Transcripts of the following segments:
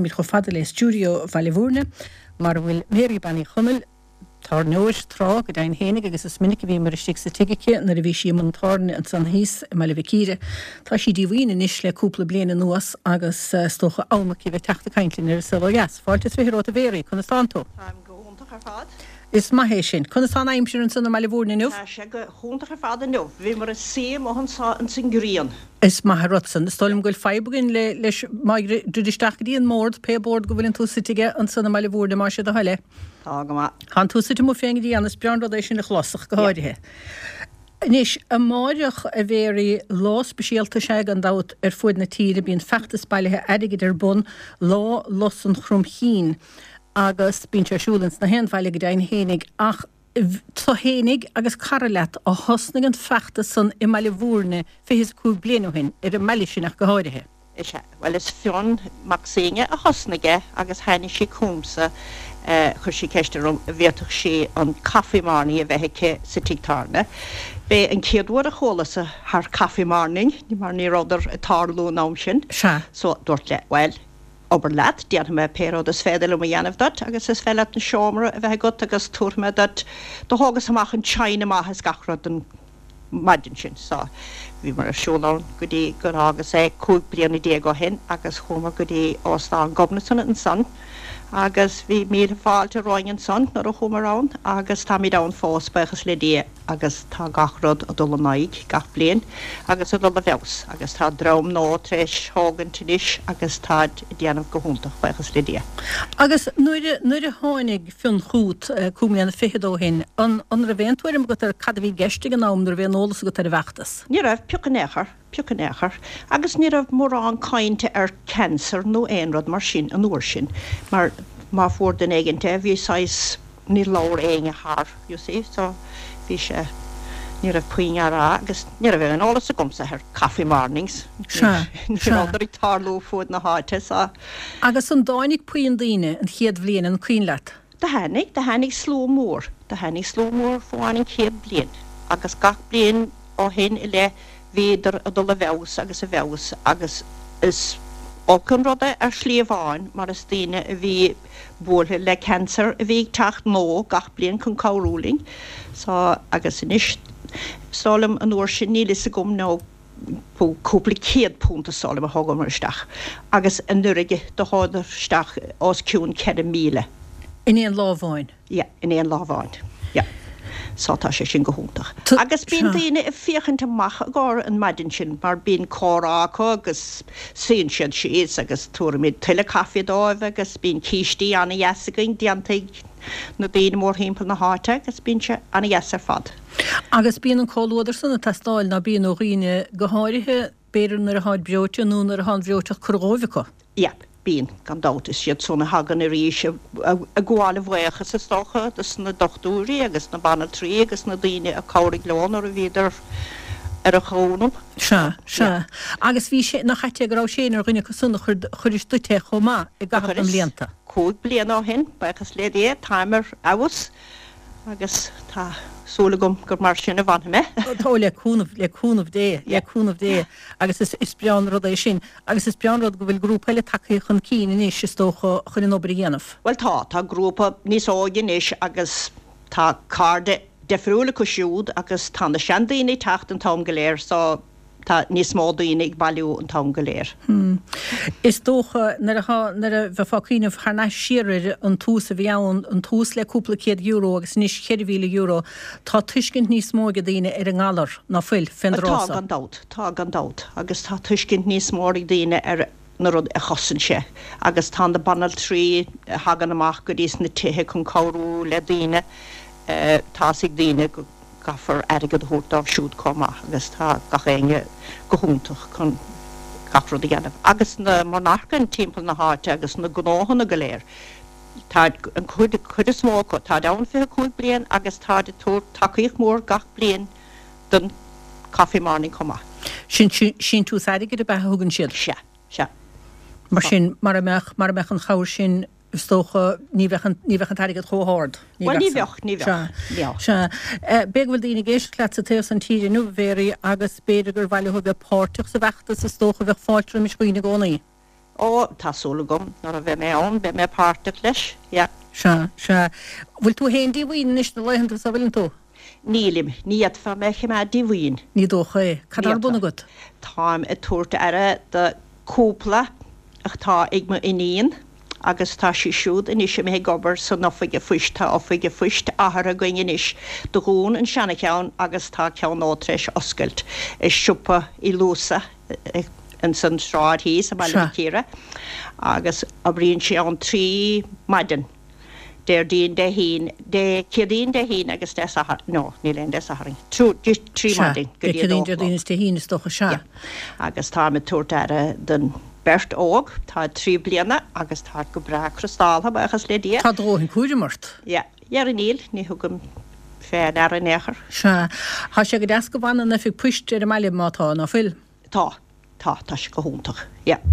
táid go fada le stúdio Vallevorne, mar bhfuil Mary Banny Chummel tar nóis trá go dain hénig agus is minic bhí mar istig sa tiigice na a bhí sí man tarne an san hís me le bhícíre. Tá sí díhhaoine níos le cúpla bliana nuas agus stocha ámací bheith teachta caiintlín ar sa gas. Fáilte fihirrá a bhéirí chuna sántó. Is maihé sin. Chuna sá aimimsir an sanna meile bhórna nuh? Se go húntaach ar fáda nuh. Bhí mar a sé mohan sá an sin gríon. Is maithe rotsan. Stoilm goil feibugin leis dúdisteach díon mórd, pébord go bhfuiln tú sitige an sanna meile bhórna mar se a heile. Tá go má. Han tú sitte mó féingi dí annas bearnrad é sin le chlosach go háirithe. Nis a máireach a bhéirí lá speisialta sé an dát ar fuid na tíre bíon fechtas bailithe aige ar bun lá losan chrumhín agus bín sersúlans na henfeile go dain hénig ach tá hénig agus carlet a hosnig an fechtas san i meile bhórne fihis cúg blianúhin ar a meile sinach go háirithe. Well is fion Maxine a hosnige agus haine sé cúmsa chur sí ceistem bhéach sé an caffeemarní a bheithice sa títarne. Bé an céadúir a cholas a haar caffeemarning, ní mar ní ráidir a tarlú nám sin. So dúirt le, well, oberlaat, dian me péród is féidir le dhéanamh dat, agus is féile an seomra a bheith gut agus túrme dat do hágus amach an China maithas gachrad an maidin sin. So bhí mar a siúlán go dtí gur agus é cúig bliana dé go hen agus chuma go dtí óstá an gobnasan an san agus bhí míad fáilte roiin an san nar a chumarrán agus tá mí dán fós bechas le dé agus tá gachrod a dul naig gach blian agus a dul a bheus agus tá drom nó treis hágan tunis agus tá déanamh go húntaach bechas le dé. Agus nuair a háinnig fion chuút cúmíanna fihidó hin an ra bhéintúirim go ar cadhí geiste an nám nar bhéon ólas go ar bheachtas. Ní raibh piúcanéchar agus ní raibh mór an cainte ar cancer nó éonrad mar sin an uair sin mar má fuór den éigeinte bhí sais ní láir éige haar, you see, so bhí sé ní raibh puoine ará agus ní raibh an ólas a gomsa ar caffee mornings. Ní ráidir í tarlú fuad na háite sa. Agus an dáinnig puoin daoine an chiad bblion an cuoin leat. De hanig sló mór. De hanig sló mór fáin chiad blian agus gach blian ó hin i le véidir a dul a bheus agus is ócan ruda ar slíomháin mar is daine a bhí búthe le cancer a bhí teacht nó gach blian chun cabhrúling so agus inis sálam an uair sin níl is a gom nó cúpla céad púnta sálam a thugam maristeach agus an nuige do háidir steach os ciún 100,000. In éon lámháin? Ja, in éon lámháin. Ja. Sátá sé sin go húntaach. Agus bíon daine i fiochananta mach a gáir an maidin sin mar bíon córácha agus síon siad síos agus túramid tuile caffi dáibh agus bíon cíistí anna dheasagain diantaigh na daine mór hímpel na háite agus bíon se anna dheasar fad. Agus bíon an cóúidir sanna testáil na bíon ó riine go háirithe béidir nar a háid breote nó nar a háid breoteach churgóificha? Iap. Bín gan dátas siad súna hagan a ríise a gháil bhhacha sa stocha dus na dochtúí agus na banna trí agus na daine a cáirigh leán ar a bhíidir ar a chónam. Se. Agus bhí sé nach chaite grá sé ar rinne sunna chuidir stute chomá i gachar an blianta. Cúig blian á hin bechas le é timer agus agus tá súlagum gur mar sin a bhainthe me. Tá leúnmh dé agus is beanrad é sin agus is beanrad go bhfuil grúpa le takeí chun cíine níos is tócha chun in obair dhéanamh. Well tá grúpa níos ágin is agus tá cáde defriúla go siúd agus tá na sean daoine techt an tám go léir so tá níos mó daoine ag bailú an tám go léir. Is tócha nar a bheith fácíineh thna siir an tús a bheann an tús le cúpla €100 agus níos €100,000 tá tuiscint níos mó go daoine ar an gálar ná fuil fenrása. Tá gan dát agus tá tuiscint níos mór daoine ar na rud a chosan sé agus tá na banal trí hagan amach go dtís na tithe chun cabhrú le daoine tá sig daoine go gafar agad thuirtáh siúd comá agus tá gachéine go húntaach chun gafrúd a gceanamh. Agus na monarchan timppla na háite agus na gnáhanna go léir. Tá an chuid is smó go tá dán fi cúig blian agus tá de túr takeíoch mór gach blian den caffeemarning comá. Sin tú aige a bheit thugann siad? Se. Mar sin mar a meach an chair sin stocha ní bhechan taigad chóáard. Well ní bheoch. Beag bhfuil daoine géist leat sa taobh an tíide nu bhéirí agus béidir gur bhaile thu bheith páirteach sa bheachtas sa stocha bheith fáiltre mis chuoine gcónaí. ó tásúlagum nar a bheith mé ann be mé páirrta leis, Se bhfuil tú héondí bhhaoin is na leihananta sa bhfuiln tú? Nílim, níiad fa me me dihhaoin. Ní dócha é, Cadar buna go? Táim a túirta ara de cúpla ach tá ag mo iníon agus tá si siúd in isise mé gobar san nófaige fuiste áfaige fuist ahar a going inis do gún an seanna ceann agus tá ceann átrééis oscailt is siúpa i lúsa an san sráid hí sa bailcíire agus a bríonn sé an trí maidan. Déir dín de hín de cedín de hín agus de sahar no ní len de saharing trí maidin cedín de hín is docha se agus tá me túirta den bert óg tá trí bliana agus tá go bra crystalha agus le dia Tá dróhin cuairimart ar an níl ní thugam fé ar an nechar se Tá sé go deas go bhana na fi puiste ar meile mátá ná fil tá se go húntaach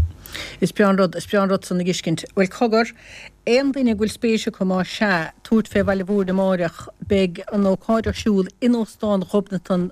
Is beanrod san na giscint. Well cogur, éon duine bhfuil spéise go má se túirt fé bhile bhúr de máireach beag an ócáidir siúil inóstáin chobnatan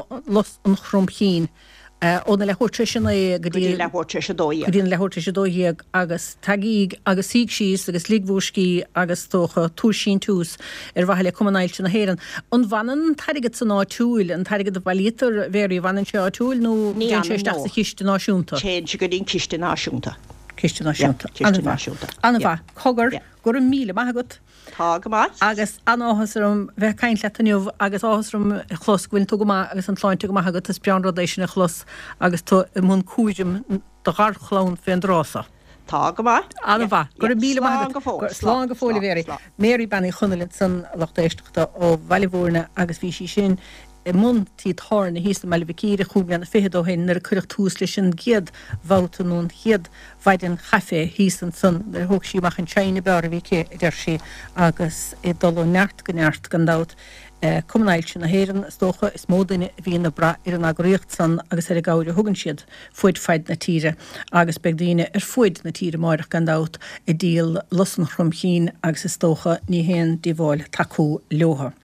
los an chrumpchin. Óna le thuirte sinna go dtíon le thuirte se dóí. Go dtíon le thuirte se dóíag agus taigh agus síg síos agus líghúscí agus tócha túsín túús ar bhaile cumanáilte na héan. An bhanan taigad san áitiúil an taigad a bhailítar bhéirí bhanan se áitiúil nó sé steach sa chiiste náisiúnta. Chéad se go dtíon ciiste náisiúnta. Ciiste náisiúnta. Anna bha, cogur gur an míle maithagat. Tá go más. Agus an áhasarm bheith caiint letanniuh agus áhasarm chloscuil tú go agus an tláinte go maithagat is beanradéis sin na chlos agus tú mún cúidim do garchlán féin drása. Tá go má. Anna bha, gur an míle maithagat. Slán go fóla bhéir. Mérí banna chunalinn san lachtéisteachta ó bhailehúrna agus bhí sí sin mun tí thorna híos na meile bhícíre chúmleanna fédóhéin nar chuireach túús leis sin giad bháltaún hiad bhaidin chafé híos an san ar thug síach an teine bear a bhícé idir si agus i dul neart go neart gan dát cumnáil sin na héan tócha is módaine bhí na bra ar an agraíocht san agus ar gáir thugann siad fuid feid na tíre agus begdaine ar fuid na tíre máireach gan dát i díal losan chrumpchin agus is tócha ní héan dí bháil taú leotha.